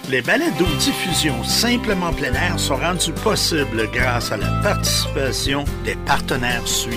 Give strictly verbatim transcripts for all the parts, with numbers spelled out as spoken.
Les balados-diffusions Simplement plein air sont rendus possibles grâce à la participation des partenaires suivants.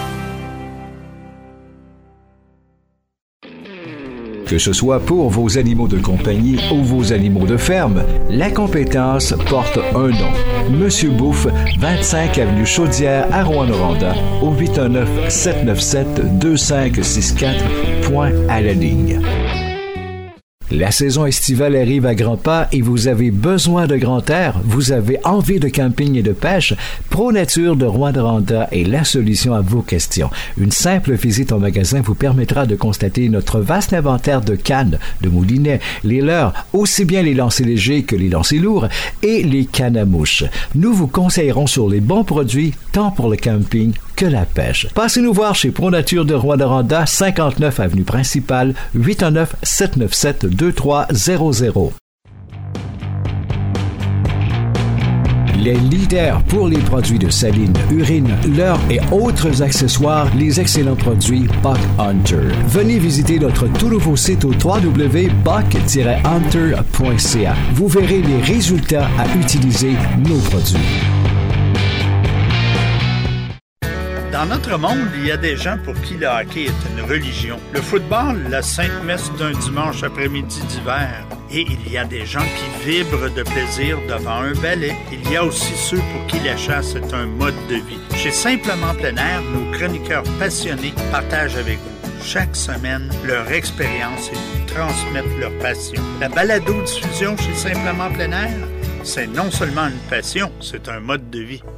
Que ce soit pour vos animaux de compagnie ou vos animaux de ferme, la compétence porte un nom. Monsieur Bouffe, vingt-cinq avenue Chaudière à Rouyn-Noranda, au huit un neuf, sept neuf sept, deux cinq six quatre, point à la ligne. La saison estivale arrive à grands pas et vous avez besoin de grand air, vous avez envie de camping et de pêche, ProNature de Rouyn-Noranda est la solution à vos questions. Une simple visite au magasin vous permettra de constater notre vaste inventaire de cannes, de moulinets, les leurres, aussi bien les lancers légers que les lancers lourds et les cannes à mouches. Nous vous conseillerons sur les bons produits, tant pour le camping que la pêche. Passez nous voir chez ProNature de Rouyn-Noranda, cinquante-neuf avenue principale, huit un neuf, sept neuf sept, deux trois zéro zéro. Les leaders pour les produits de saline, urine, leurre et autres accessoires, les excellents produits Buck Hunter. Venez visiter notre tout nouveau site au w w w point buck tiret hunter point c a. Vous verrez les résultats à utiliser nos produits. Dans notre monde, il y a des gens pour qui le hockey est une religion. Le football, la sainte messe d'un dimanche après-midi d'hiver. Et il y a des gens qui vibrent de plaisir devant un ballet. Il y a aussi ceux pour qui la chasse est un mode de vie. Chez Simplement plein air, nos chroniqueurs passionnés partagent avec vous chaque semaine leur expérience et nous transmettent leur passion. La balado-diffusion chez Simplement plein air, c'est non seulement une passion, c'est un mode de vie.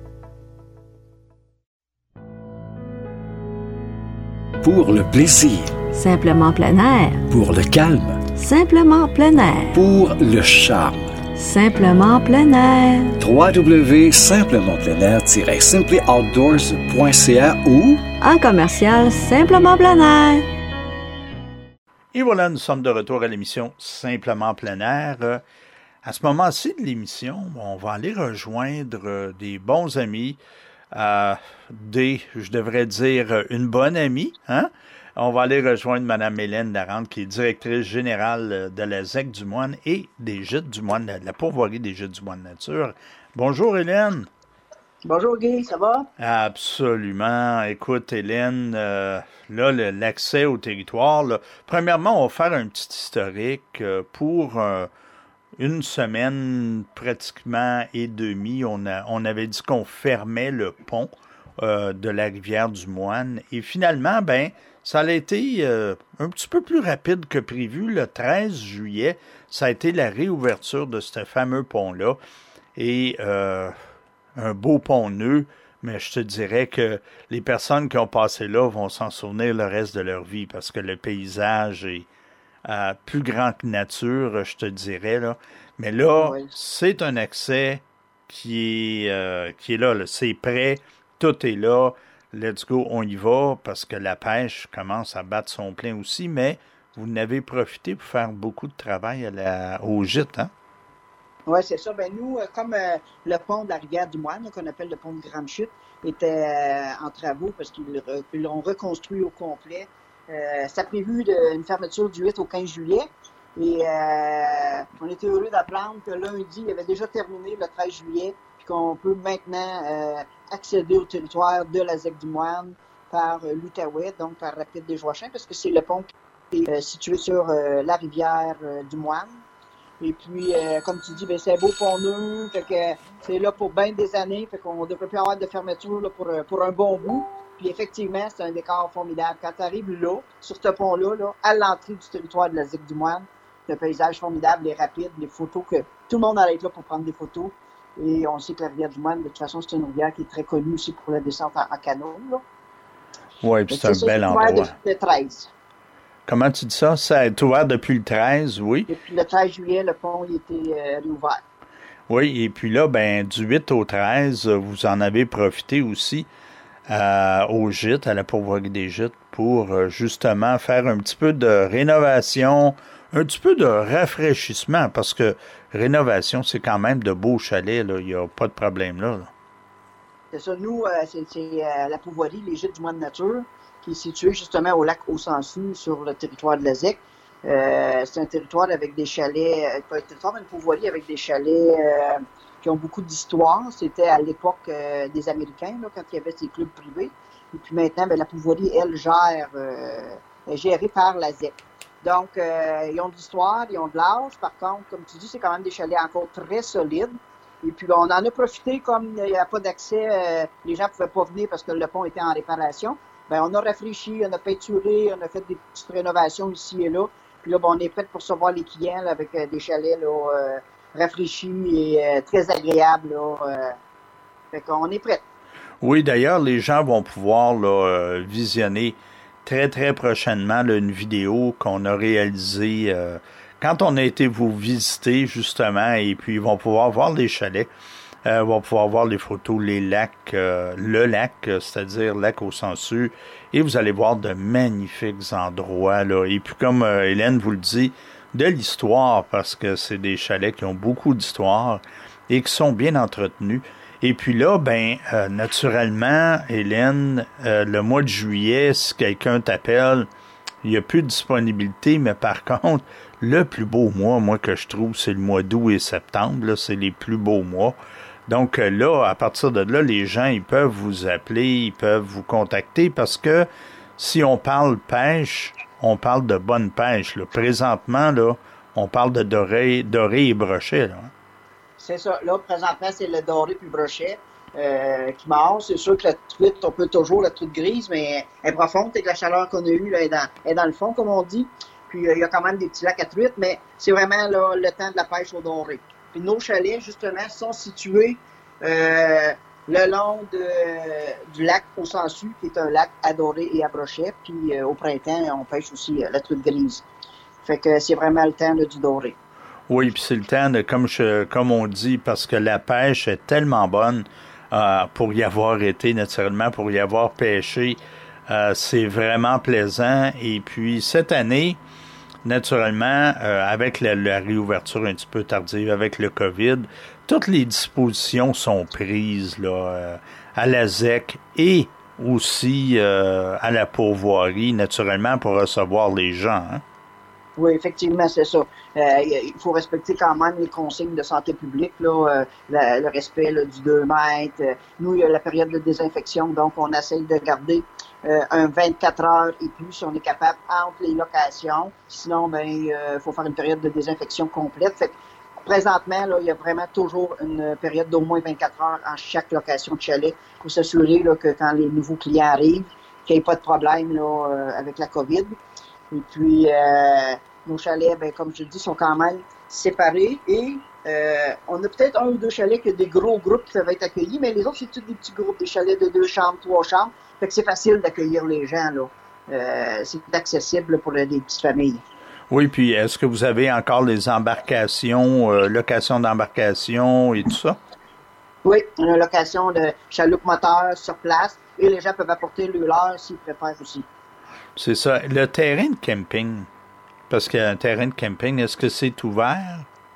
Pour le plaisir. Simplement plein air. Pour le calme. Simplement plein air. Pour le charme. Simplement plein air. w w w point simplement plein air tiret simply outdoors point c a ou en commercial Simplement plein air. Et voilà, nous sommes de retour à l'émission Simplement plein air. À ce moment-ci de l'émission, on va aller rejoindre des bons amis. Euh, des, je devrais dire, une bonne amie. Hein? On va aller rejoindre Mme Hélène Larente, qui est directrice générale de la Z E C du Moine et des Gîtes du Moine, de la pourvoirie des Gîtes du Moine Nature. Bonjour, Hélène. Bonjour, Guy, ça va? Absolument. Écoute, Hélène, euh, là, le, l'accès au territoire, là, premièrement, on va faire un petit historique euh, pour... Euh, Une semaine pratiquement et demie, on, a, on avait dit qu'on fermait le pont euh, de la rivière du Moine. Et finalement, ben, ça a été euh, un petit peu plus rapide que prévu. Le treize juillet, ça a été la réouverture de ce fameux pont-là. Et euh, un beau pont-neuf, mais je te dirais que les personnes qui ont passé là vont s'en souvenir le reste de leur vie parce que le paysage est Euh, plus grand que nature, je te dirais, là. Mais là, oui. C'est un accès qui est, euh, qui est là, là. C'est prêt, tout est là. Let's go, on y va, parce que la pêche commence à battre son plein aussi, mais vous en avez profité pour faire beaucoup de travail à la, au gîte, hein? Oui, c'est ça. Ben nous, comme euh, le pont de la rivière du Moine, qu'on appelle le pont de Grande Chute, était euh, en travaux parce qu'ils l'ont reconstruit au complet. Euh, c'était prévu de, une fermeture du huit au quinze juillet et euh, on était heureux d'apprendre que lundi, il avait déjà terminé le treize juillet puis qu'on peut maintenant euh, accéder au territoire de la Z E C du Moine par euh, l'Outaouais, donc par Rapide des Joachins, parce que c'est le pont qui est euh, situé sur euh, la rivière euh, du Moine. Et puis, euh, comme tu dis, ben, c'est un beau pont neuf, fait que c'est là pour bien des années, fait qu'on ne devrait plus avoir de fermeture là, pour, pour un bon bout. Puis effectivement, c'est un décor formidable. Quand tu arrives là, sur ce pont-là, là, à l'entrée du territoire de la Z E C du Moine, le paysage formidable, les rapides, les photos, que tout le monde allait être là pour prendre des photos. Et on sait que la rivière du Moine, de toute façon, c'est une rivière qui est très connue aussi pour la descente en, en canot. Oui, puis c'est un ça, bel c'est endroit. Depuis le treize. Comment tu dis ça? Ça est ouvert depuis le treize, oui. Depuis le treize juillet, le pont il était euh, réouvert. Oui, et puis là, ben du huit au treize, vous en avez profité aussi euh, au gîte, à la pourvoirie des gîtes, pour euh, justement faire un petit peu de rénovation, un petit peu de rafraîchissement, parce que rénovation, c'est quand même de beaux chalets, là. Il n'y a pas de problème là. là. C'est ça. Nous, euh, c'est, c'est euh, la pourvoirie, les Gîtes du Moine Nature, qui est située justement au lac Haut-Sansu, sur le territoire de la Z E C. Euh, c'est un territoire avec des chalets, euh, pas un territoire, mais une pourvoirie avec des chalets euh, qui ont beaucoup d'histoire. C'était à l'époque euh, des Américains, là, quand il y avait ces clubs privés. Et puis maintenant, ben, la pourvoirie, elle, gère, euh, est gérée par la Z E C. Donc, euh, ils ont de l'histoire, ils ont de l'âge. Par contre, comme tu dis, c'est quand même des chalets encore très solides. Et puis, on en a profité, comme il n'y a pas d'accès, euh, les gens ne pouvaient pas venir parce que le pont était en réparation. Ben, on a rafraîchi, on a peinturé, on a fait des petites rénovations ici et là. Puis là, ben, on est prêt pour recevoir les clients là, avec euh, des chalets là, euh, rafraîchis et euh, très agréables. Là, euh, fait qu'on est prêt. Oui, d'ailleurs, les gens vont pouvoir là, euh, visionner très, très prochainement là, une vidéo qu'on a réalisée euh, quand on a été vous visiter, justement, et puis ils vont pouvoir voir les chalets, euh, ils vont pouvoir voir les photos, les lacs, euh, le lac, c'est-à-dire lac au Sansu, et vous allez voir de magnifiques endroits, là. Et puis, comme euh, Hélène vous le dit, de l'histoire, parce que c'est des chalets qui ont beaucoup d'histoire et qui sont bien entretenus. Et puis là, ben, euh, naturellement, Hélène, euh, le mois de juillet, si quelqu'un t'appelle, il n'y a plus de disponibilité, mais par contre, le plus beau mois, moi, que je trouve, c'est le mois d'août et septembre. Là, c'est les plus beaux mois. Donc là, à partir de là, les gens, ils peuvent vous appeler, ils peuvent vous contacter parce que si on parle pêche, on parle de bonne pêche. Là. Présentement, là, on parle de doré, doré et brochet. Là. C'est ça. Là, présentement, c'est le doré puis le brochet euh, qui mord. C'est sûr que la truite, on peut toujours, la truite grise, mais elle est profonde. Et que la chaleur qu'on a eue là, est, dans, est dans le fond, comme on dit. Puis, euh, il y a quand même des petits lacs à truite, mais c'est vraiment là, le temps de la pêche au doré. Puis, nos chalets, justement, sont situés euh, le long de, du lac au Sansu, qui est un lac à doré et à brochet. Puis, euh, au printemps, on pêche aussi euh, la truite grise. Fait que c'est vraiment le temps là, du doré. Oui, puis c'est le temps de, comme je, comme on dit, parce que la pêche est tellement bonne euh, pour y avoir été, naturellement, pour y avoir pêché. Euh, c'est vraiment plaisant. Et puis, cette année, naturellement, euh, avec la, la réouverture un petit peu tardive, avec le COVID, toutes les dispositions sont prises là, euh, à la Z E C et aussi euh, à la pourvoirie, naturellement, pour recevoir les gens. Hein? Oui, effectivement, c'est ça. Euh, il faut respecter quand même les consignes de santé publique, là, euh, la, le respect là, du deux mètres. Nous, il y a la période de désinfection, donc on essaye de garder euh, un vingt-quatre heures et plus si on est capable entre les locations. Sinon, ben, il euh, faut faire une période de désinfection complète. Fait que, présentement, là, il y a vraiment toujours une période d'au moins vingt-quatre heures en chaque location de chalet pour s'assurer là, que quand les nouveaux clients arrivent, qu'il n'y ait pas de problème là, euh, avec la COVID. Et puis, euh, nos chalets, ben, comme je le dis, sont quand même séparés. Et euh, on a peut-être un ou deux chalets qui ont des gros groupes qui peuvent être accueillis, mais les autres, c'est tous des petits groupes, des chalets de deux chambres, trois chambres. Fait que c'est facile d'accueillir les gens, là. Euh, c'est accessible pour les petites familles. Oui, puis est-ce que vous avez encore les embarcations, euh, location d'embarcation et tout ça? Oui, on a une location de chaloupe moteur sur place et les gens peuvent apporter le leur s'ils préfèrent aussi. C'est ça. Le terrain de camping, parce qu'il y a un terrain de camping, est-ce que c'est ouvert?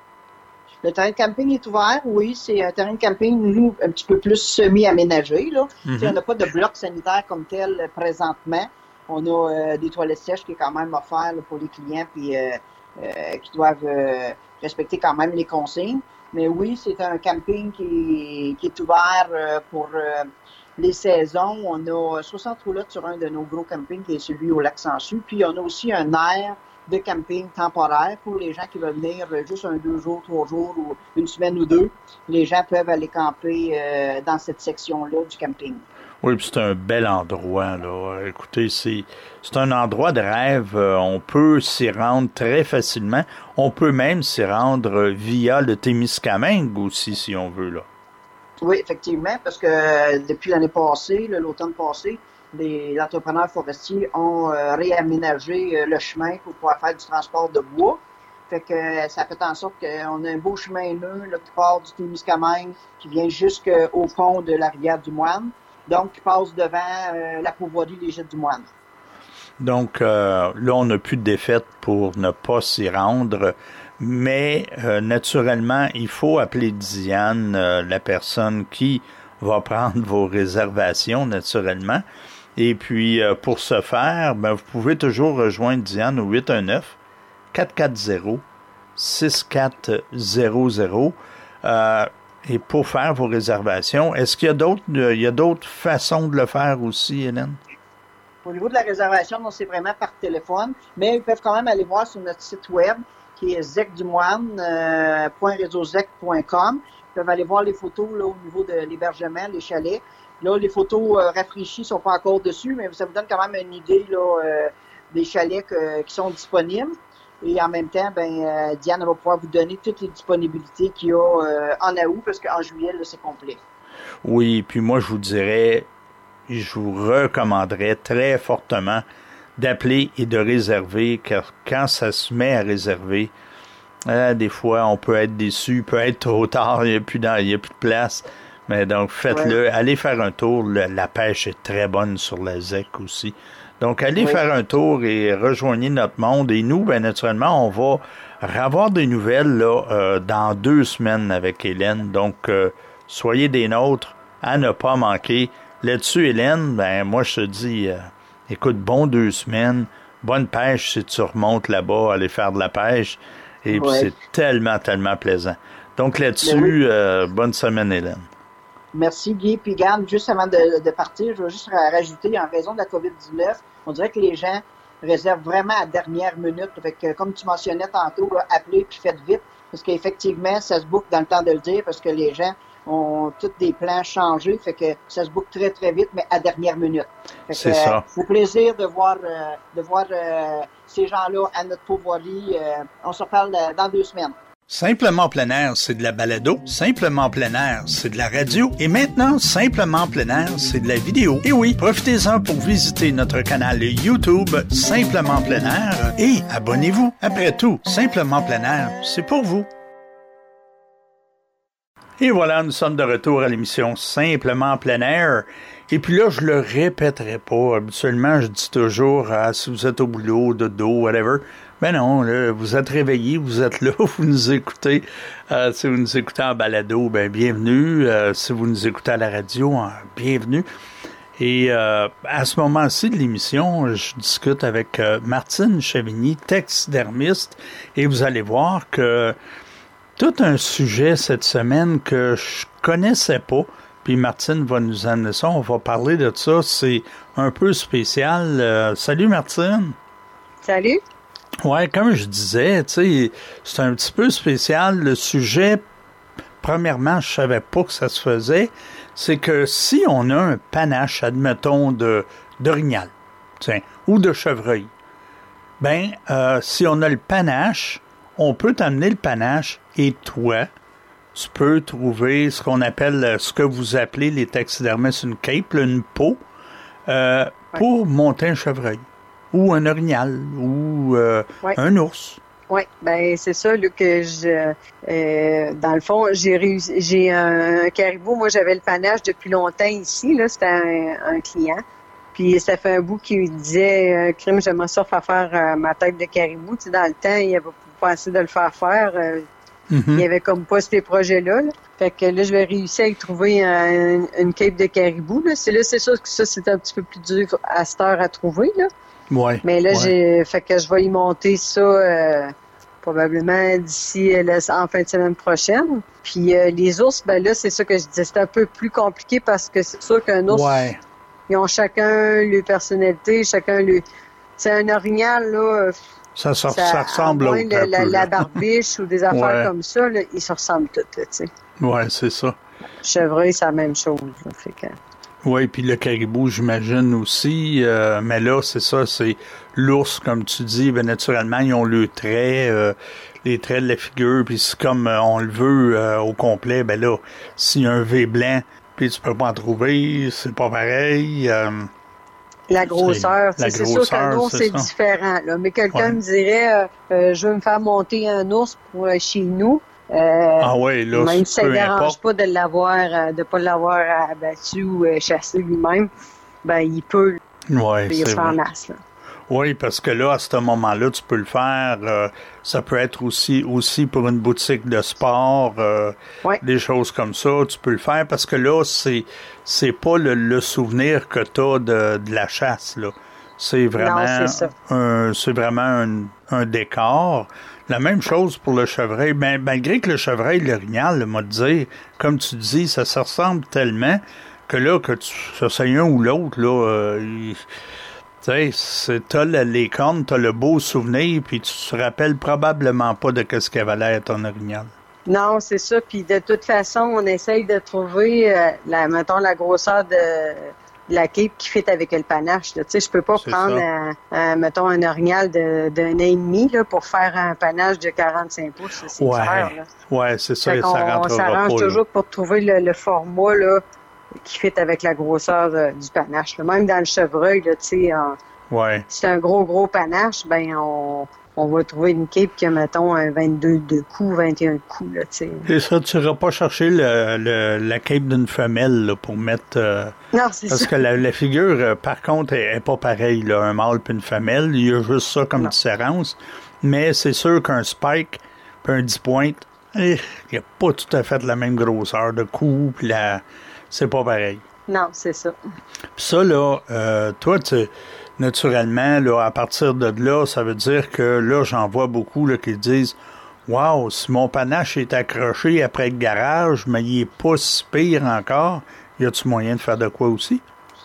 Le terrain de camping est ouvert, oui. C'est un terrain de camping, nous, un petit peu plus semi-aménagé. Là. Mm-hmm. On n'a pas de bloc sanitaire comme tel présentement. On a euh, des toilettes sèches qui est quand même offert là, pour les clients puis euh, euh, qui doivent euh, respecter quand même les consignes. Mais oui, c'est un camping qui, qui est ouvert euh, pour... Euh, les saisons. On a soixante roulottes sur un de nos gros campings qui est celui au lac Sansu. Puis on a aussi un aire de camping temporaire pour les gens qui veulent venir juste un, deux jours, trois jours ou une semaine ou deux. Les gens peuvent aller camper euh, dans cette section-là du camping. Oui, puis c'est un bel endroit, là. Écoutez, c'est, c'est un endroit de rêve. On peut s'y rendre très facilement. On peut même s'y rendre via le Témiscamingue aussi, si on veut, là. Oui, effectivement, parce que depuis l'année passée, l'automne passé, les entrepreneurs forestiers ont euh, réaménagé euh, le chemin pour pouvoir faire du transport de bois. Fait que euh, ça fait en sorte qu'on a un beau chemin nœud là, qui part du Témiscamingue, qui vient jusqu'au pont de la rivière du Moine, donc qui passe devant euh, la pourvoirie des Gîtes du Moine. Donc euh, là, on n'a plus de défaite pour ne pas s'y rendre. Mais euh, naturellement, il faut appeler Diane, euh, la personne qui va prendre vos réservations, naturellement. Et puis, euh, pour ce faire, ben, vous pouvez toujours rejoindre Diane au huit un neuf, quatre quatre zéro, six quatre zéro zéro. Euh, et pour faire vos réservations, est-ce qu'il y a d'autres, il y a d'autres façons de le faire aussi, Hélène? Au niveau de la réservation, non, c'est vraiment par téléphone, mais ils peuvent quand même aller voir sur notre site web qui est zecdumoine point réseauzec point com. Ils peuvent aller voir les photos là, au niveau de l'hébergement, les chalets. Là, les photos euh, rafraîchies sont pas encore dessus, mais ça vous donne quand même une idée là, euh, des chalets que, qui sont disponibles. Et en même temps, ben euh, Diane va pouvoir vous donner toutes les disponibilités qu'il y a euh, en août, parce qu'en juillet, là, c'est complet. Oui, puis moi, je vous dirais, je vous recommanderais très fortement d'appeler et de réserver, car quand ça se met à réserver, euh, des fois, on peut être déçu, peut être trop tard, il n'y a plus dans, il y a plus de place. Mais donc, faites-le. Ouais. Allez faire un tour. Le, la pêche est très bonne sur la Z E C aussi. Donc, allez oui. faire un tour et rejoignez notre monde. Et nous, bien naturellement, on va avoir des nouvelles là euh, dans deux semaines avec Hélène. Donc, euh, soyez des nôtres à ne pas manquer. Là-dessus, Hélène, ben moi, je te dis, euh, écoute, bon deux semaines. Bonne pêche si tu remontes là-bas, aller faire de la pêche. Et puis, ouais. c'est tellement, tellement plaisant. Donc, là-dessus, oui. euh, bonne semaine, Hélène. Merci, Guy. Puis, garde, juste avant de, de partir, je veux juste rajouter, en raison de la covid dix-neuf, on dirait que les gens réservent vraiment à la dernière minute. Fait que, comme tu mentionnais tantôt, là, appelez puis faites vite, parce qu'effectivement, ça se boucle dans le temps de le dire, parce que les gens ont tous des plans changés, fait que ça se boucle très, très vite, mais à dernière minute. Fait C'est que, ça. Euh, c'est un plaisir de voir, euh, de voir euh, ces gens-là à notre pourvoirie. Euh, on se reparle dans deux semaines. Simplement plein air, c'est de la balado. Simplement plein air, c'est de la radio. Et maintenant, Simplement plein air, c'est de la vidéo. Et oui, profitez-en pour visiter notre canal YouTube Simplement plein air et abonnez-vous. Après tout, Simplement plein air, c'est pour vous. Et voilà, nous sommes de retour à l'émission Simplement plein air. Et puis là, je le répéterai pas. Habituellement, je dis toujours, ah, si vous êtes au boulot, dodo, whatever. Ben non, là, vous êtes réveillés, vous êtes là, vous nous écoutez. Euh, si vous nous écoutez en balado, ben bienvenue. Euh, si vous nous écoutez à la radio, hein, bienvenue. Et euh, à ce moment-ci de l'émission, je discute avec euh, Martine Chavigny, taxidermiste, et vous allez voir que tout un sujet cette semaine que je connaissais pas, puis Martine va nous amener ça, on va parler de ça, c'est un peu spécial. Euh, salut Martine! Salut! Ouais, comme je disais, tu sais, c'est un petit peu spécial. Le sujet, premièrement, je savais pas que ça se faisait. C'est que si on a un panache, admettons, de d'orignal, tiens, ou de chevreuil, ben, euh, si on a le panache, on peut t'amener le panache et toi, tu peux trouver ce qu'on appelle, ce que vous appelez les taxidermistes une cape, une peau, euh, pour monter un chevreuil. Ou un orignal, ou euh, ouais. un ours. Oui, ben c'est ça là, que je... Euh, dans le fond, j'ai réussi, j'ai un, un caribou. Moi, j'avais le panache depuis longtemps ici. Là, c'était un, un client. Puis ça fait un bout qu'il me disait, « Crime, j'aimerais ça faire faire euh, ma tête de caribou. » Tu sais, dans le temps, il avait pas pensé de le faire faire. Euh, mm-hmm. Il y avait comme pas ces projets-là. Là. Fait que là, je vais réussir à y trouver un, une cape de caribou. Là. C'est là, c'est sûr que ça, c'est un petit peu plus dur à cette heure à trouver, là. Ouais, mais là, ouais. j'ai fait que je vais y monter ça euh, probablement d'ici euh, en fin de semaine prochaine. Puis euh, les ours, ben là, c'est ça que je disais, c'est un peu plus compliqué parce que c'est sûr qu'un ours, ouais. ils ont chacun leur personnalité, chacun leur... C'est un orignal, là... Ça, ça, ça, ça ressemble à moins le, la, la barbiche ou des affaires ouais. comme ça, là, ils se ressemblent tous, tu sais. Ouais, c'est ça. Chevreuil, c'est la même chose, là, fait que... Oui, puis le caribou, j'imagine aussi. Euh, mais là, c'est ça, c'est l'ours, comme tu dis. Ben naturellement, ils ont le trait, euh, les traits de la figure. Puis c'est comme euh, on le veut euh, au complet. Ben là, s'il y a un V blanc, puis tu peux pas en trouver, c'est pas pareil. Euh, la grosseur, c'est, c'est sûr qu'un ours, c'est, c'est différent. Là. Mais quelqu'un ouais. me dirait, euh, euh, je veux me faire monter un ours pour euh, chez nous. Euh, ah ouais, là, même si ça ne dérange pas de l'avoir, euh, de pas l'avoir abattu ou euh, chassé lui-même, ben il peut ouais, il c'est faire en masse. Là. Oui, parce que là, à ce moment-là, tu peux le faire. Euh, ça peut être aussi aussi pour une boutique de sport, euh, ouais. des choses comme ça. Tu peux le faire parce que là, c'est c'est pas le, le souvenir que tu as de, de la chasse, là. C'est vraiment, non, c'est, un, c'est vraiment un, un décor. La même chose pour le chevreuil. Ben, malgré que le chevreuil, l'orignal, le m'a dire, comme tu dis, ça se ressemble tellement que là, que tu essayes un ou l'autre, là, euh, il, tu sais, t'as le, les cornes, t'as le beau souvenir, puis tu te rappelles probablement pas de ce qu'elle va l'air ton orignal. Non, c'est ça. Puis de toute façon, on essaye de trouver, euh, la, mettons, la grosseur de, de la cape qui fit avec le panache. Tu sais, je peux pas c'est prendre, un, un, mettons, un orignal de, d'un an et demi là, pour faire un panache de quarante-cinq pouces. C'est ouais. clair, là. Ouais, c'est ça. Fait ça rentrera on s'arrange pas, toujours là. pour trouver le, le format là, qui fit avec la grosseur de, du panache. Là. Même dans le chevreuil, là, tu sais, ouais. si c'est un gros, gros panache, ben on... on va trouver une cape qui a, mettons, un vingt-deux de coups, vingt et un coups, là, tu sais. Et ça, tu n'iras pas chercher le, le, la cape d'une femelle, là, pour mettre... Euh, non, c'est parce ça. que la, la figure, euh, par contre, est, est pas pareille, là, un mâle puis une femelle. Il y a juste ça comme non. différence. Mais c'est sûr qu'un spike puis un dix pointes, il n'y a pas tout à fait la même grosseur de cou, puis la... c'est pas pareil. Non, c'est ça. Puis ça, là, euh, toi, tu... naturellement, là, à partir de là, ça veut dire que là, j'en vois beaucoup là, qui disent « Wow, si mon panache est accroché après le garage, mais il est pas si pire encore, y a-tu moyen de faire de quoi aussi? »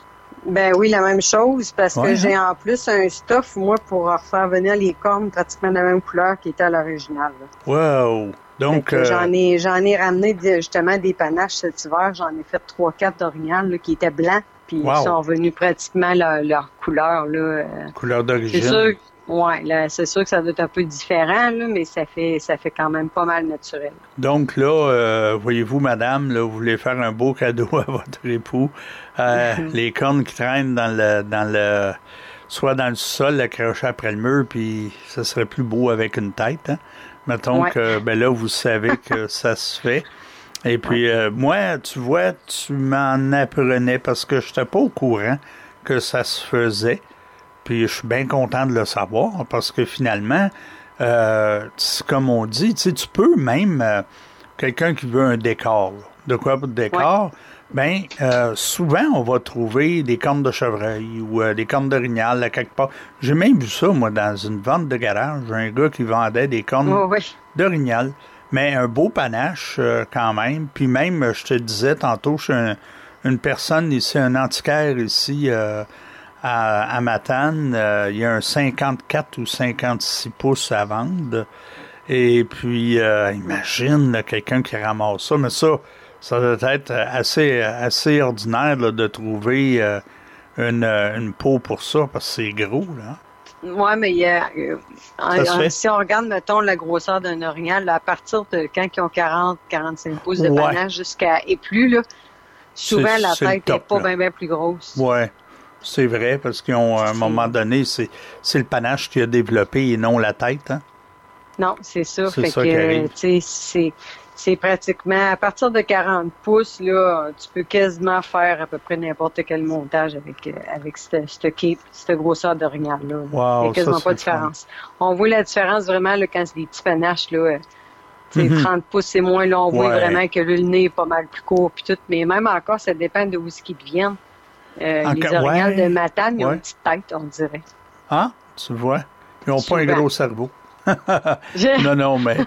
Ben oui, la même chose, parce ouais, que hein? j'ai en plus un stuff, moi, pour refaire venir les cornes pratiquement de la même couleur qui était à l'original. Là. Wow! Donc, euh... j'en ai j'en ai ramené justement des panaches cet hiver, j'en ai fait trois quatre d'orignal qui étaient blancs. Puis wow. Ils sont revenus pratiquement leur, leur couleur. Là. Couleur d'origine. C'est sûr, ouais, là, c'est sûr que ça doit être un peu différent, là, mais ça fait ça fait quand même pas mal naturel. Donc là, euh, voyez-vous, madame, là, vous voulez faire un beau cadeau à votre époux. Euh, mm-hmm. Les cornes qui traînent dans le dans le soit dans le sol, accrochées après le mur, puis ça serait plus beau avec une tête. Hein? Mettons ouais. que ben là, vous savez que ça se fait. Et puis, euh, moi, tu vois, tu m'en apprenais parce que je n'étais pas au courant que ça se faisait. Puis, je suis bien content de le savoir parce que finalement, euh, comme on dit, tu sais, tu peux même, euh, quelqu'un qui veut un décor, de quoi pour le décor, ouais. ben euh, souvent, on va trouver des cornes de chevreuil ou euh, des cornes d'orignal à quelque part. J'ai même vu ça, moi, dans une vente de garage, un gars qui vendait des cornes oh, oui. d'orignal. Mais un beau panache euh, quand même. Puis même, je te disais tantôt, je suis un, une personne ici, un antiquaire ici euh, à, à Matane. Euh, il y a un cinquante-quatre ou cinquante-six pouces à vendre. Et puis, euh, imagine là, quelqu'un qui ramasse ça. Mais ça, ça doit être assez, assez ordinaire là, de trouver euh, une, une peau pour ça, parce que c'est gros, là. Oui, mais il y a, euh, en, en, si on regarde, mettons, la grosseur d'un orignal, là, à partir de quand ils ont quarante à quarante-cinq pouces de ouais. panache jusqu'à et plus, là, souvent c'est, la c'est tête n'est pas là. bien bien plus grosse. Oui, c'est vrai, parce qu'à un moment donné, c'est, c'est le panache qui a développé et non la tête. Hein? Non, c'est ça. C'est fait ça que, qui arrive. Tu sais, c'est... C'est pratiquement, à partir de quarante pouces, là, tu peux quasiment faire à peu près n'importe quel montage avec, avec cette, cette cape, cette grosseur d'orignal-là. Wow, il n'y a quasiment ça, pas de différence. Fun. On voit la différence vraiment là, quand c'est des petits panaches, là. Mm-hmm. trente pouces, c'est moins, là, on voit ouais. vraiment que là, le nez est pas mal plus court, puis tout. Mais même encore, ça dépend de où ce qu'ils viennent. Euh, les orignales ouais. de Matane, ils ouais. ont une petite tête, on dirait. Ah, tu vois? Ils n'ont pas un gros cerveau. Je... non, non, mais...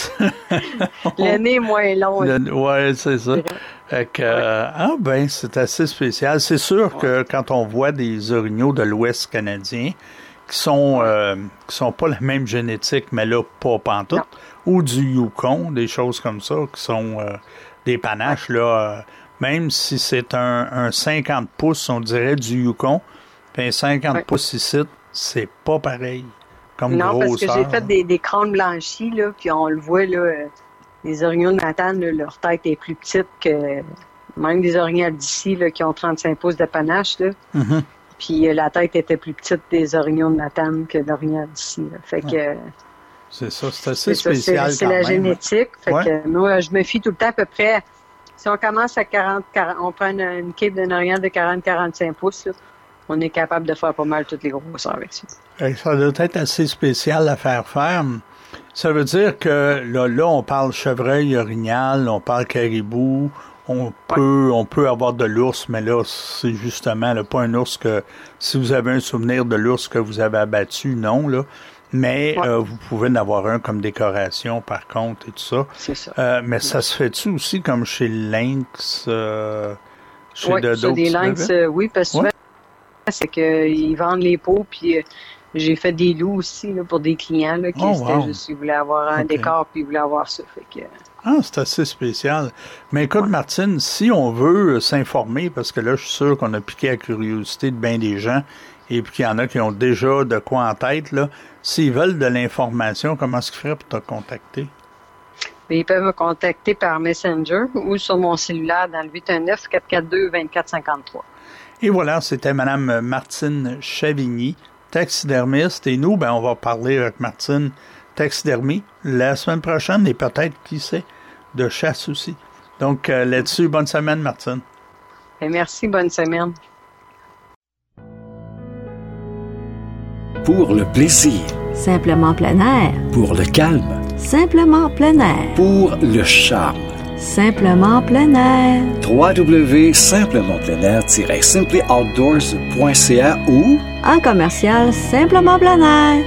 le nez est moins long. Oui, c'est ça. Fait que, euh, ah ben, c'est assez spécial. C'est sûr ouais. que quand on voit des orignaux de l'Ouest canadien qui sont euh, qui sont pas la même génétique, mais là, pas pantoute, non. ou du Yukon, des choses comme ça, qui sont euh, des panaches, ouais. là, euh, même si c'est un, un cinquante pouces, on dirait du Yukon, puis un cinquante ouais. pouces ici, c'est pas pareil. Comme non, grosseur. Parce que j'ai fait des, des crânes blanchis, là, puis on le voit, là, euh, les orignaux de Matane, là, leur tête est plus petite que même des orignaux d'ici, là, qui ont trente-cinq pouces de panache, là. Mm-hmm. Puis euh, la tête était plus petite des orignaux de Matane que l'orignal d'ici, là. Fait que... Ouais. C'est ça, c'est assez c'est Ça, spécial c'est, c'est quand la même. génétique. Fait ouais. que moi, je me fie tout le temps à peu près... Si on commence à quarante, quarante on prend une, une cape d'un orignal de quarante à quarante-cinq pouces, là, on est capable de faire pas mal toutes les grosseurs avec ça. Ça doit être assez spécial à faire faire. Ça veut dire que là, là on parle chevreuil, orignal, on parle caribou, on peut, on peut avoir de l'ours, mais là, c'est justement là, pas un ours que, si vous avez un souvenir de l'ours que vous avez abattu, non, là. Mais ouais. euh, vous pouvez en avoir un comme décoration, par contre, et tout ça. C'est ça. Euh, mais ça se fait-tu aussi comme chez Lynx, euh, chez ouais, de, d'autres des Lynx, euh, oui, parce que ouais. souvent, c'est qu'ils vendent les pots, puis euh, j'ai fait des loups aussi là, pour des clients là, qui oh, étaient wow. juste, ils voulaient avoir un okay. décor, puis ils voulaient avoir ça. Fait que... Ah, c'est assez spécial. Mais écoute, ouais. Martine, si on veut s'informer, parce que là, je suis sûr qu'on a piqué la curiosité de bien des gens, et puis qu'il y en a qui ont déjà de quoi en tête, là, s'ils veulent de l'information, comment est-ce qu'ils feraient pour te contacter? Bien, ils peuvent me contacter par Messenger ou sur mon cellulaire dans le huit un neuf, quatre quatre deux, deux quatre cinq trois. Et voilà, c'était Mme Martine Chavigny, taxidermiste. Et nous, ben, on va parler avec Martine taxidermie la semaine prochaine et peut-être, qui sait, de chasse aussi. Donc, euh, là-dessus, bonne semaine, Martine. Et merci, bonne semaine. Pour le plaisir. Simplement plein air. Pour le calme. Simplement plein air. Pour le charme. Simplement plein air. w w w point simplement plein air tiret simply outdoors point c a ou en commercial Simplement plein air.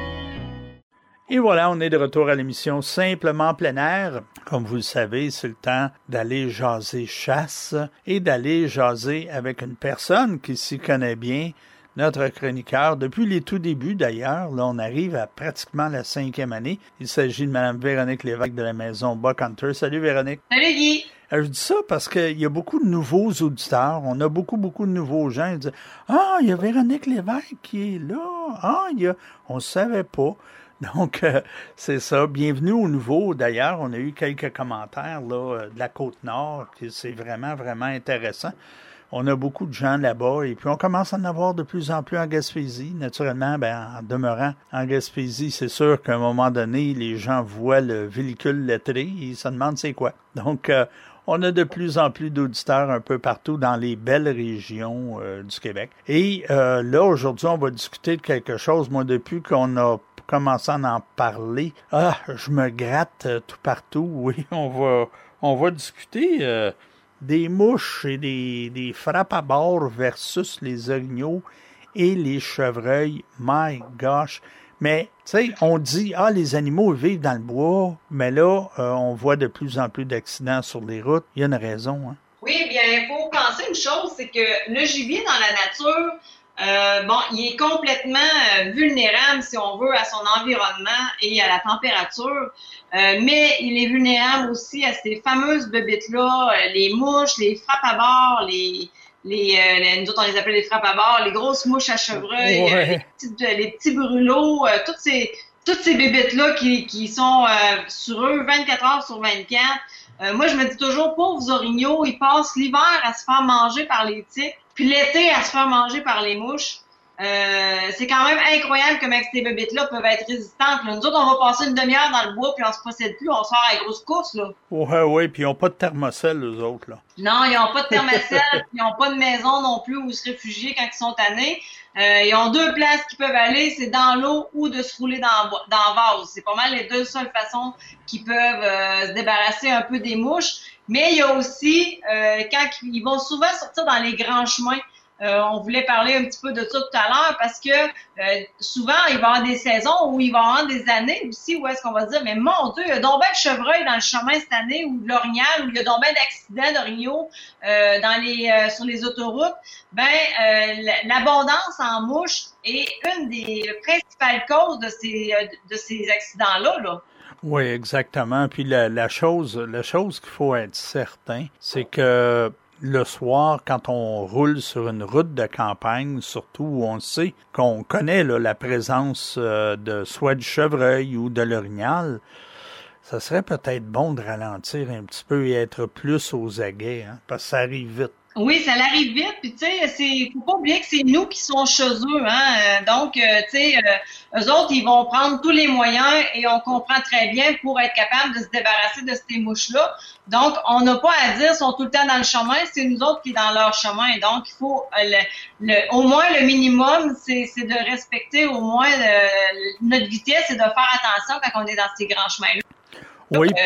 Et voilà, on est de retour à l'émission Simplement plein air. Comme vous le savez, c'est le temps d'aller jaser chasse et d'aller jaser avec une personne qui s'y connaît bien, notre chroniqueur. Depuis les tout débuts, d'ailleurs, là, on arrive à pratiquement la cinquième année. Il s'agit de Mme Véronique Lévesque de la maison Buck Hunter. Salut, Véronique. Salut, Guy. Alors, je dis ça parce qu'il y a beaucoup de nouveaux auditeurs. On a beaucoup, beaucoup de nouveaux gens. Ils disent « Ah, il y a Véronique Lévesque qui est là. Ah, il y a... » On ne savait pas. Donc, euh, c'est ça. Bienvenue aux nouveaux. D'ailleurs, on a eu quelques commentaires là, de la Côte-Nord. C'est vraiment, vraiment intéressant. On a beaucoup de gens là-bas et puis on commence à en avoir de plus en plus en Gaspésie. Naturellement, ben, en demeurant en Gaspésie, c'est sûr qu'à un moment donné, les gens voient le véhicule lettré et ils se demandent c'est quoi. Donc, euh, on a de plus en plus d'auditeurs un peu partout dans les belles régions euh, du Québec. Et euh, là, aujourd'hui, on va discuter de quelque chose. Moi, depuis qu'on a commencé à en parler, ah, je me gratte euh, tout partout. Oui, on va, on va discuter... Euh, des mouches et des, des frappes à bord versus les orignaux et les chevreuils. My gosh! Mais, tu sais, on dit, ah, les animaux vivent dans le bois, mais là, euh, on voit de plus en plus d'accidents sur les routes. Il y a une raison, hein? Oui, bien, il faut penser une chose, c'est que le gibier dans la nature, euh, bon, il est complètement euh, vulnérable, si on veut, à son environnement et à la température. Euh, mais il est vulnérable aussi à ces fameuses bébites-là, euh, les mouches, les frappes à bord, les, les, euh, les, nous autres on les appelle les frappes à bord, les grosses mouches à chevreuil, ouais. euh, les, petites, les petits brûlots, euh, toutes ces, toutes ces bébites-là qui, qui sont euh, sur eux vingt-quatre heures sur vingt-quatre. Euh, moi, je me dis toujours, pauvres orignaux, ils passent l'hiver à se faire manger par les tiques, puis l'été à se faire manger par les mouches. Euh, c'est quand même incroyable comment ces bébites-là peuvent être résistantes. Là. Nous autres, on va passer une demi-heure dans le bois puis on se possède plus, on sort à la grosse course, là. Ouais, ouais, puis ils n'ont pas de thermocelle, eux autres, là. Non, ils n'ont pas de thermocelle, ils n'ont pas de maison non plus où se réfugier quand ils sont tannés. Euh, ils ont deux places qu'ils peuvent aller, c'est dans l'eau ou de se rouler dans, dans le vase. C'est pas mal les deux seules façons qu'ils peuvent euh, se débarrasser un peu des mouches. Mais il y a aussi, euh, quand ils vont souvent sortir dans les grands chemins. Euh, on voulait parler un petit peu de ça tout à l'heure parce que euh, souvent, il va y avoir des saisons où il va y avoir des années aussi où est-ce qu'on va dire, mais mon Dieu, il y a donc bien de chevreuil dans le chemin cette année ou de l'orignal ou il y a donc bien d'accidents d'orignaux euh, dans les euh, sur les autoroutes. Ben, euh, l'abondance en mouches est une des principales causes de ces euh, de ces accidents-là, là. Oui, exactement. Puis la, la chose, la chose qu'il faut être certain, c'est que le soir, quand on roule sur une route de campagne, surtout où on sait qu'on connaît là, la présence euh, de soit du chevreuil ou de l'orignal, ça serait peut-être bon de ralentir un petit peu et être plus aux aguets, hein, parce que ça arrive vite. Oui, ça arrive vite, puis tu sais, c'est faut pas oublier que c'est nous qui sommes chez eux, hein. Donc, euh, tu sais, euh, eux autres, ils vont prendre tous les moyens et on comprend très bien pour être capable de se débarrasser de ces mouches-là. Donc, on n'a pas à dire, ils sont tout le temps dans le chemin, c'est nous autres qui est dans leur chemin. Donc, il faut euh, le, le, au moins le minimum, c'est, c'est de respecter au moins euh, notre vitesse et de faire attention quand on est dans ces grands chemins-là. Oui. Donc, euh,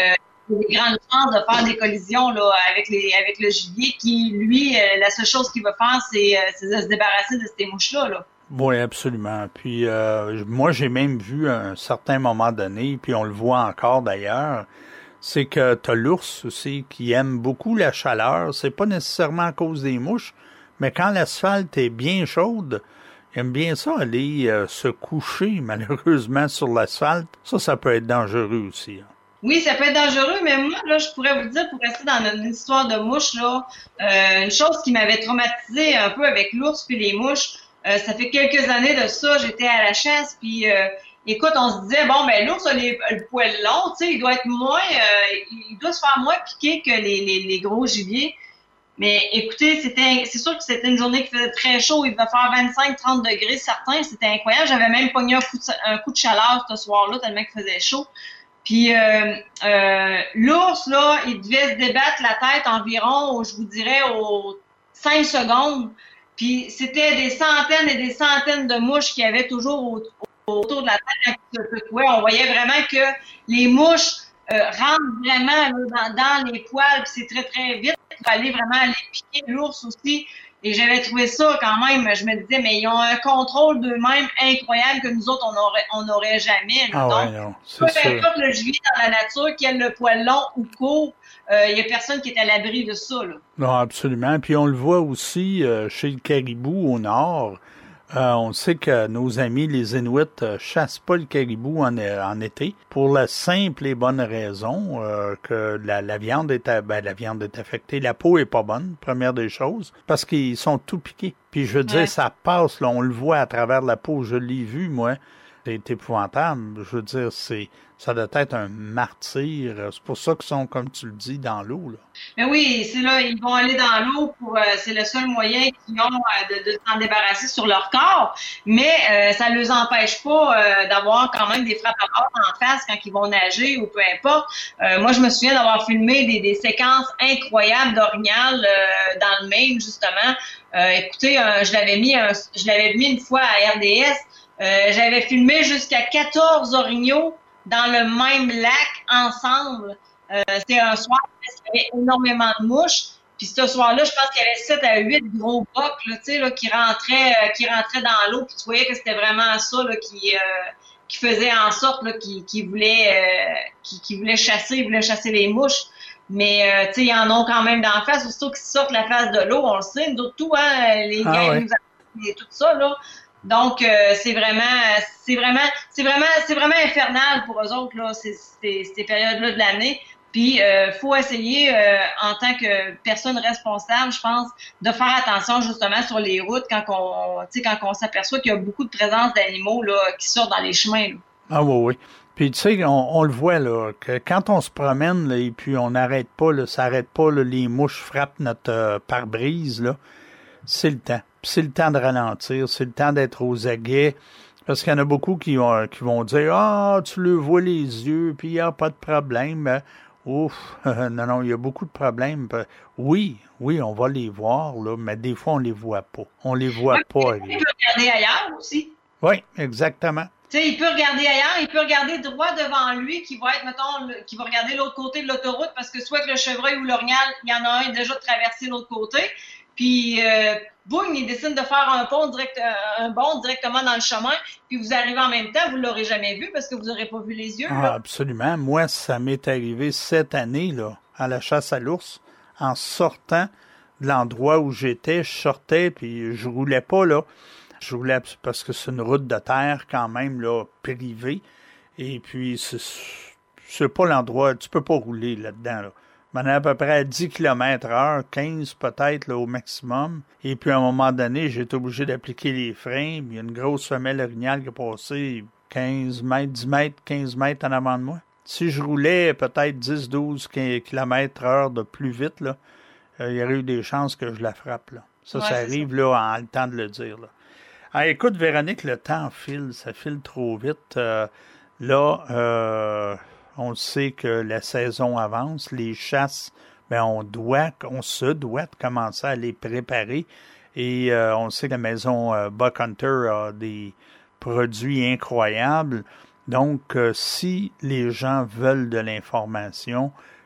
il y a des grandes chances de faire des collisions là, avec, les, avec le gibier qui, lui, euh, la seule chose qu'il veut faire, c'est, euh, c'est de se débarrasser de ces mouches-là. Là. Oui, absolument. Puis euh, moi, j'ai même vu à un certain moment donné, puis on le voit encore d'ailleurs, c'est que tu as l'ours aussi qui aime beaucoup la chaleur. C'est pas nécessairement à cause des mouches, mais quand l'asphalte est bien chaude, il aime bien ça aller euh, se coucher malheureusement sur l'asphalte. Ça, ça peut être dangereux aussi. Hein. Oui, ça peut être dangereux, mais moi, là, je pourrais vous dire, pour rester dans notre histoire de mouches, là, euh, une chose qui m'avait traumatisée un peu avec l'ours puis les mouches, euh, ça fait quelques années de ça, j'étais à la chasse, puis euh, écoute, on se disait, bon, ben l'ours a les, le poil long, tu sais, il doit être moins, euh, il doit se faire moins piquer que les, les, les gros gibiers. Mais écoutez, c'était, c'est sûr que c'était une journée qui faisait très chaud, il devait faire vingt-cinq à trente degrés certains, c'était incroyable. J'avais même pogné un coup de, un coup de chaleur ce soir-là, tellement qu'il faisait chaud. Puis euh, euh, l'ours, là, il devait se débattre la tête environ, je vous dirais, aux cinq secondes. Puis c'était des centaines et des centaines de mouches qu'il y avait toujours autour de la tête. On voyait vraiment que les mouches euh, rentrent vraiment là, dans, dans les poils, puis c'est très, très vite pour aller vraiment les piquer. L'ours aussi. Et j'avais trouvé ça quand même, je me disais, mais ils ont un contrôle d'eux-mêmes incroyable que nous autres, on n'aurait on aurait jamais. Ah donc, ouais, non, c'est peu sûr. importe le gibier dans la nature, qu'il ait le poil long ou court, il euh, n'y a personne qui est à l'abri de ça. Là. Non, absolument. Puis on le voit aussi euh, chez le caribou au nord. Euh, on sait que nos amis les Inuits euh, chassent pas le caribou en, en été pour la simple et bonne raison euh, que la, la viande est à, ben, la viande est affectée, la peau est pas bonne, première des choses, parce qu'ils sont tout piqués. Puis je veux dire, ouais. ça passe, là, on le voit à travers la peau, je l'ai vu, moi. C'est épouvantable. Je veux dire, c'est ça doit être un martyr. C'est pour ça qu'ils sont, comme tu le dis, dans l'eau, là. Mais oui, c'est là, ils vont aller dans l'eau pour, euh, c'est le seul moyen qu'ils ont euh, de, de s'en débarrasser sur leur corps. Mais euh, ça ne les empêche pas euh, d'avoir quand même des frappes à mort en face quand ils vont nager ou peu importe. Euh, moi, je me souviens d'avoir filmé des, des séquences incroyables d'orignal euh, dans le Maine, justement. Euh, écoutez, euh, je l'avais mis, un, je l'avais mis une fois à R D S. Euh, j'avais filmé jusqu'à quatorze orignaux dans le même lac ensemble. Euh, c'était un soir parce qu'il y avait énormément de mouches. Puis ce soir-là, je pense qu'il y avait sept à huit gros bocs là, tu sais, là, qui rentraient, euh, qui rentraient dans l'eau. Puis tu voyais que c'était vraiment ça là, qui, euh, qui faisait en sorte là, qui, qui voulait, euh, qui, qui voulait chasser, il voulait chasser les mouches. Mais euh, tu sais, ils en ont quand même d'en face. Surtout qu'ils sortent la face de l'eau, on le sait. Nous autres, tout, hein, les ah, gars, ouais. nous ont et tout ça là. Donc euh, c'est vraiment, c'est vraiment, c'est vraiment, c'est vraiment infernal pour eux autres là, ces, ces, ces périodes-là de l'année. Puis euh, faut essayer euh, en tant que personne responsable, je pense, de faire attention justement sur les routes quand on, tu sais, quand on s'aperçoit qu'il y a beaucoup de présence d'animaux là qui sortent dans les chemins. Là. Ah oui, oui. Puis tu sais, on, on le voit là, que quand on se promène là, et puis on n'arrête pas, là, ça arrête pas, là, les mouches frappent notre euh, pare-brise là, c'est le temps. Puis c'est le temps de ralentir, c'est le temps d'être aux aguets, parce qu'il y en a beaucoup qui, ont, qui vont dire « Ah, tu le vois les yeux, puis il n'y a pas de problème. » Ouf, non, non, il y a beaucoup de problèmes. Oui, oui, on va les voir, là, mais des fois, on les voit pas. On les voit ouais, pas. Il peut regarder ailleurs aussi. Oui, exactement. Tu sais, il peut regarder ailleurs, il peut regarder droit devant lui, qui va être, mettons, le, qui va regarder l'autre côté de l'autoroute, parce que soit que le chevreuil ou l'orignal, il y en a un déjà traversé l'autre côté, puis euh, boum, il décide de faire un pont direct, un bond directement dans le chemin, puis vous arrivez en même temps, vous l'aurez jamais vu parce que vous n'aurez pas vu les yeux. Ah, là. absolument. Moi, ça m'est arrivé cette année, là, à la chasse à l'ours, en sortant de l'endroit où j'étais, je sortais, puis je roulais pas, là. Je roulais parce que c'est une route de terre quand même, là, privée, et puis c'est, c'est pas l'endroit, tu peux pas rouler là-dedans, là. On est à peu près à dix kilomètres heure, quinze peut-être là, au maximum. Et puis à un moment donné, j'ai été obligé d'appliquer les freins. Il y a une grosse femelle orignale qui a passé quinze mètres, dix mètres, quinze mètres en avant de moi. Si je roulais peut-être dix douze kilomètres heure de plus vite, là, euh, il y aurait eu des chances que je la frappe. Là. Ça, ouais, ça arrive ça. Là, en le temps de le dire. Là. Ah, écoute, Véronique, le temps file, ça file trop vite. Euh, là, euh, on sait que la saison avance, les chasses, ben on doit, on se doit commencer à les préparer. Et euh, on sait que la maison euh, Buck Hunter a des produits incroyables. Donc, euh, si les gens veulent de l'information,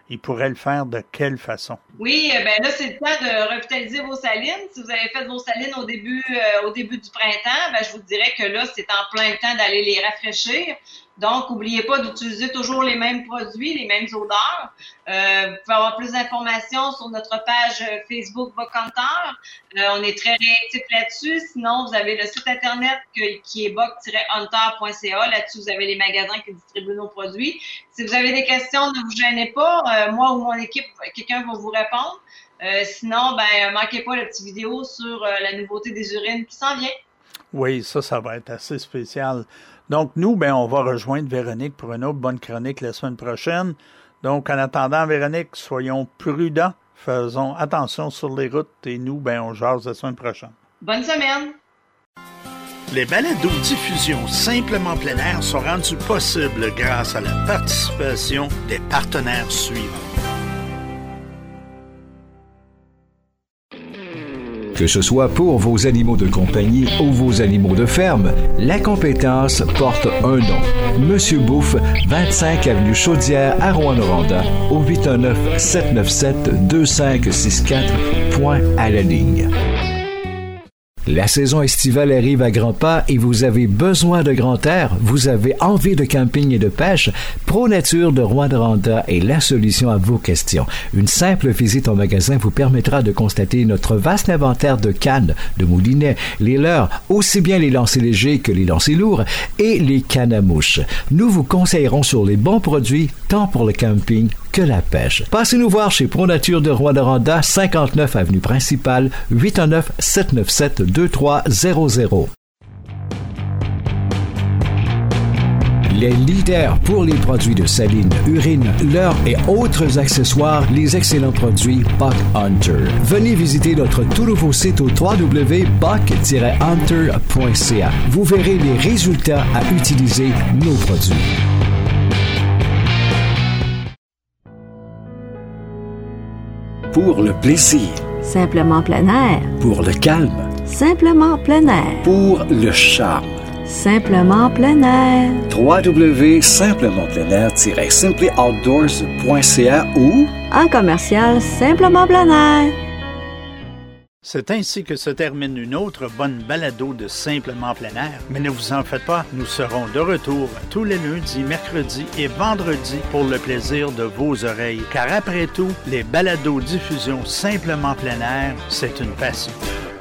ils pourraient le faire de quelle façon? Oui, ben là, c'est le temps de revitaliser vos salines. Si vous avez fait vos salines au début, euh, au début du printemps, ben, je vous dirais que là, c'est en plein temps d'aller les rafraîchir. Donc, n'oubliez pas d'utiliser toujours les mêmes produits, les mêmes odeurs. Euh, vous pouvez avoir plus d'informations sur notre page Facebook Bock-Hunter. Euh, on est très réactif là-dessus. Sinon, vous avez le site Internet que, qui est bock tiret hunter point c a. Là-dessus, vous avez les magasins qui distribuent nos produits. Si vous avez des questions, ne vous gênez pas. Euh, moi ou mon équipe, quelqu'un va vous répondre. Euh, sinon, ben, manquez pas la petite vidéo sur euh, la nouveauté des urines qui s'en vient. Oui, ça, ça va être assez spécial. Donc, nous, ben, on va rejoindre Véronique pour une autre bonne chronique la semaine prochaine. Donc, en attendant, Véronique, soyons prudents, faisons attention sur les routes et nous, ben, on jase la semaine prochaine. Bonne semaine! Les balados-diffusions Simplement plein air sont rendus possibles grâce à la participation des partenaires suivants. Que ce soit pour vos animaux de compagnie ou vos animaux de ferme, la compétence porte un nom. Monsieur Bouffe, vingt-cinq avenue Chaudière à Rouyn-Noranda, au huit un neuf, sept neuf sept, deux cinq six quatre, point à la ligne. La saison estivale arrive à grands pas et vous avez besoin de grand air, vous avez envie de camping et de pêche, ProNature de Rouyn-Noranda est la solution à vos questions. Une simple visite au magasin vous permettra de constater notre vaste inventaire de cannes, de moulinets, les leurres, aussi bien les lancers légers que les lancers lourds et les cannes à mouches. Nous vous conseillerons sur les bons produits, tant pour le camping que la pêche. Passez nous voir chez ProNature de Rouyn-Noranda, cinquante-neuf avenue principale, huit un neuf, sept neuf sept, deux trois zéro zéro. Les leaders pour les produits de saline, urine, leurre et autres accessoires, les excellents produits Bock-Hunter. Venez visiter notre tout nouveau site au w w w point bock tiret hunter point c a. Vous verrez les résultats à utiliser nos produits. Pour le plaisir. Simplement plein air. Pour le calme. Simplement plein air. Pour le charme. Simplement plein air. w w w point simplement plein air tiret simply outdoors point c a ou en commercial Simplement plein air. C'est ainsi que se termine une autre bonne balado de Simplement plein air. Mais ne vous en faites pas, nous serons de retour tous les lundis, mercredis et vendredis pour le plaisir de vos oreilles. Car après tout, les balados diffusions Simplement plein air, c'est une passion.